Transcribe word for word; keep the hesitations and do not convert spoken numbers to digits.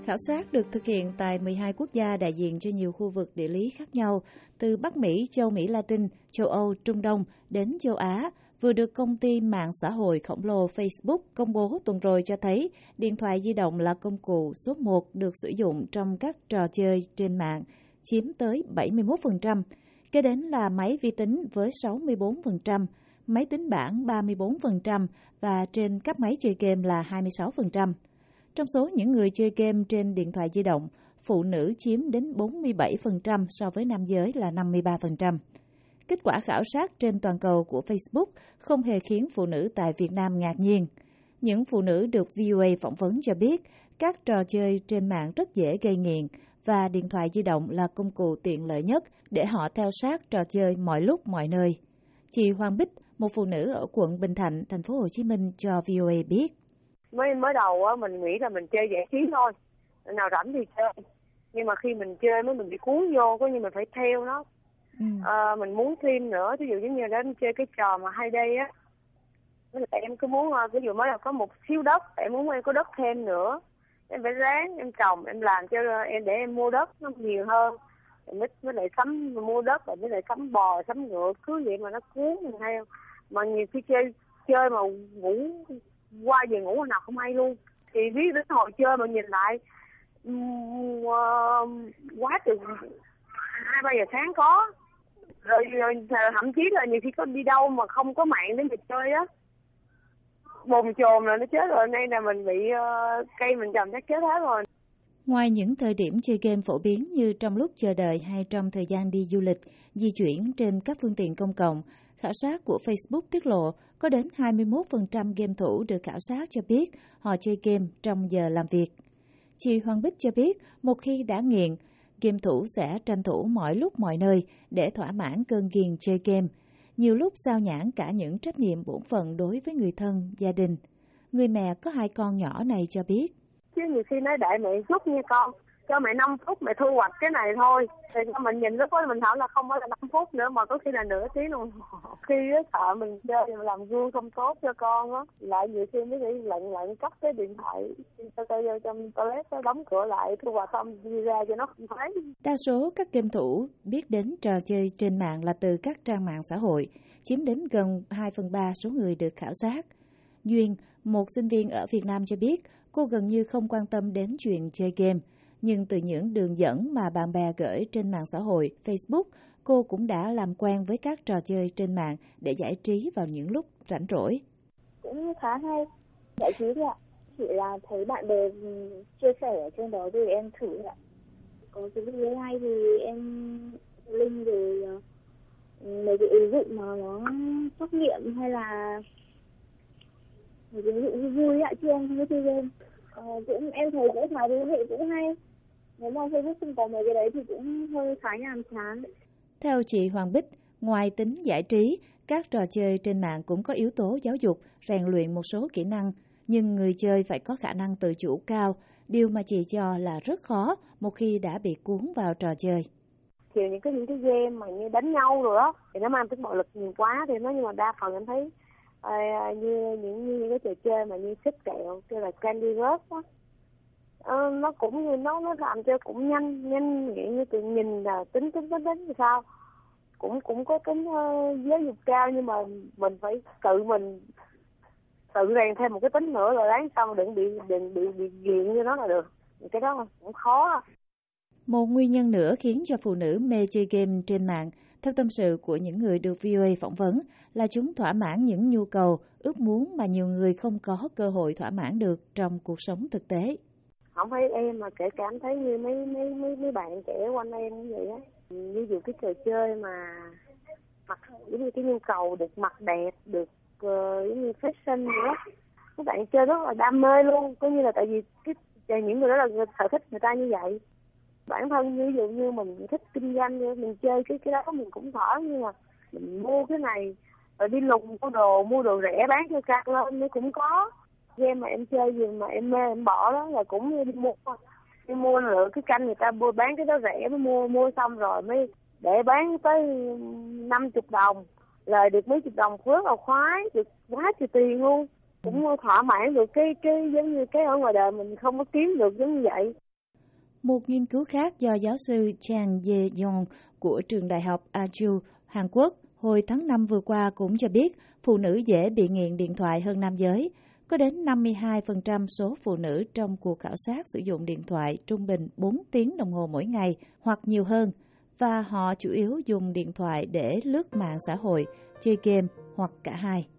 Khảo sát được thực hiện tại mười hai quốc gia đại diện cho nhiều khu vực địa lý khác nhau, từ Bắc Mỹ, châu Mỹ Latin, châu Âu, Trung Đông đến châu Á, vừa được công ty mạng xã hội khổng lồ Facebook công bố tuần rồi cho thấy điện thoại di động là công cụ số một được sử dụng trong các trò chơi trên mạng, chiếm tới bảy mươi mốt phần trăm. Kế đến là máy vi tính với sáu mươi bốn phần trăm, máy tính bảng ba mươi bốn phần trăm và trên các máy chơi game là hai mươi sáu phần trăm. Trong số những người chơi game trên điện thoại di động, phụ nữ chiếm đến bốn mươi bảy phần trăm so với nam giới là năm mươi ba phần trăm. Kết quả khảo sát trên toàn cầu của Facebook không hề khiến phụ nữ tại Việt Nam ngạc nhiên. Những phụ nữ được vê o a phỏng vấn cho biết các trò chơi trên mạng rất dễ gây nghiện và điện thoại di động là công cụ tiện lợi nhất để họ theo sát trò chơi mọi lúc mọi nơi. Chị Hoàng Bích, một phụ nữ ở quận Bình Thạnh, thành phố Hồ Chí Minh cho vê o a biết. Mới mới đầu á mình nghĩ là mình chơi giải trí thôi, nào rảnh thì chơi. Nhưng mà khi mình chơi mới mình bị cuốn vô, có như mình phải theo nó. Ừ. À, mình muốn thêm nữa, ví dụ như là em chơi cái trò mà hay đây á, tại em cứ muốn, ví dụ mới là có một xíu đất, em muốn em có đất thêm nữa, em phải ráng em trồng, em làm cho em để em mua đất nó nhiều hơn, mới mới lại sắm mua đất, rồi mới lại sắm bò, sắm ngựa, cứ vậy mà nó cuốn mình theo. Mà nhiều khi chơi chơi mà ngủ qua giờ ngủ hồi nào không hay luôn, thì biết đến hồi chơi mà nhìn lại uh, quá từ hai ba giờ sáng có rồi, rồi thậm chí là nhiều khi có đi đâu mà không có mạng để mình chơi á, bồn chồn là nó chết rồi. Nay là mình bị uh, cây mình trồng chắc chết hết rồi. Ngoài những thời điểm chơi game phổ biến như trong lúc chờ đợi hay trong thời gian đi du lịch, di chuyển trên các phương tiện công cộng, khảo sát của Facebook tiết lộ có đến hai mươi mốt phần trăm game thủ được khảo sát cho biết họ chơi game trong giờ làm việc. Chị Hoàng Bích cho biết một khi đã nghiện, game thủ sẽ tranh thủ mọi lúc mọi nơi để thỏa mãn cơn ghiền chơi game, nhiều lúc xao nhãng cả những trách nhiệm bổn phận đối với người thân, gia đình. Người mẹ có hai con nhỏ này cho biết. Chứ nhiều khi nói đợi mẹ chút nha con, cho mẹ năm phút mẹ thu hoạch cái này thôi. Thì mình nhìn lúc đó mình hỏi là không phải là năm phút nữa mà có khi là nửa tiếng đồng hồ. Khi đó sợ mình chơi mình làm gương không tốt cho con á, lại nhiều khi mới đi lận lận cắp cái điện thoại cho tay vô trong toilet, nó đóng cửa lại, thu hoạch xong đi ra cho nó không thấy. Đa số các game thủ biết đến trò chơi trên mạng là từ các trang mạng xã hội, chiếm đến gần hai phần ba số người được khảo sát. Duyên, một sinh viên ở Việt Nam cho biết cô gần như không quan tâm đến chuyện chơi game, nhưng từ những đường dẫn mà bạn bè gửi trên mạng xã hội Facebook, cô cũng đã làm quen với các trò chơi trên mạng để giải trí vào những lúc rảnh rỗi. Cũng khá hay, giải trí thôi ạ. Chỉ là thấy bạn bè chia sẻ ở trên đó thì em thử ạ. Có cái video hay thì em link rồi mấy cái ứng dụng mà nó trắc nghiệm hay là mấy cái ứng dụng vui vui ạ, chứ em không có chơi game. Ờ, cũng em thấy cũng khá thú vị, cũng hay. Nếu mà Facebook không có mấy cái đấy thì cũng hơi khá nhàm chán. Theo chị Hoàng Bích, ngoài tính giải trí, các trò chơi trên mạng cũng có yếu tố giáo dục, rèn luyện một số kỹ năng, nhưng người chơi phải có khả năng tự chủ cao, điều mà chị cho là rất khó một khi đã bị cuốn vào trò chơi. Thì những cái những cái game mà như đánh nhau rồi á thì nó mang tính bạo lực nhiều quá, thì nó nhưng mà đa phần em thấy à, như những như, như cái trò chơi mà như xích kẹo, kêu là Candy Crush á, à, nó cũng như nó nó làm cho cũng nhanh nhanh nghiện, như tự nhìn là tính tính tính tính sao cũng cũng có tính uh, giáo dục cao, nhưng mà mình phải tự mình tự rèn thêm một cái tính nữa rồi đáng xong đừng bị đừng bị bị nghiện như nó là được. Cái đó cũng khó. Một nguyên nhân nữa khiến cho phụ nữ mê chơi game trên mạng, theo tâm sự của những người được vê o a phỏng vấn, là chúng thỏa mãn những nhu cầu, ước muốn mà nhiều người không có cơ hội thỏa mãn được trong cuộc sống thực tế. Không phải em mà kể cả em thấy như mấy mấy mấy mấy bạn trẻ quanh em như vậy á, ví dụ cái trò chơi mà mặc giống như cái nhu cầu được mặc đẹp, được uh, giống như fashion nữa, các bạn chơi rất là đam mê luôn, có như là tại vì cái những người đó là sở thích người ta như vậy. Bản thân ví dụ như mình thích kinh doanh, mình chơi cái cái đó mình cũng thở, nhưng mà mình mua cái này rồi đi lùng mua đồ mua đồ rẻ bán cho cao lên nó cũng có. Game mà em chơi gì mà em mê em bỏ đó là cũng như đi mua đi mua lựa cái canh người ta mua bán cái đó rẻ, mới mua mua xong rồi mới để bán tới năm chục đồng, lời được mấy chục đồng rất là khoái, được quá trời tiền luôn, cũng thỏa mãn được cái cái giống như cái ở ngoài đời mình không có kiếm được giống như vậy. Một nghiên cứu khác do giáo sư Chang Ye-yong của trường đại học Aju, Hàn Quốc hồi tháng năm vừa qua cũng cho biết phụ nữ dễ bị nghiện điện thoại hơn nam giới. Có đến năm mươi hai phần trăm số phụ nữ trong cuộc khảo sát sử dụng điện thoại trung bình bốn tiếng đồng hồ mỗi ngày hoặc nhiều hơn, và họ chủ yếu dùng điện thoại để lướt mạng xã hội, chơi game hoặc cả hai.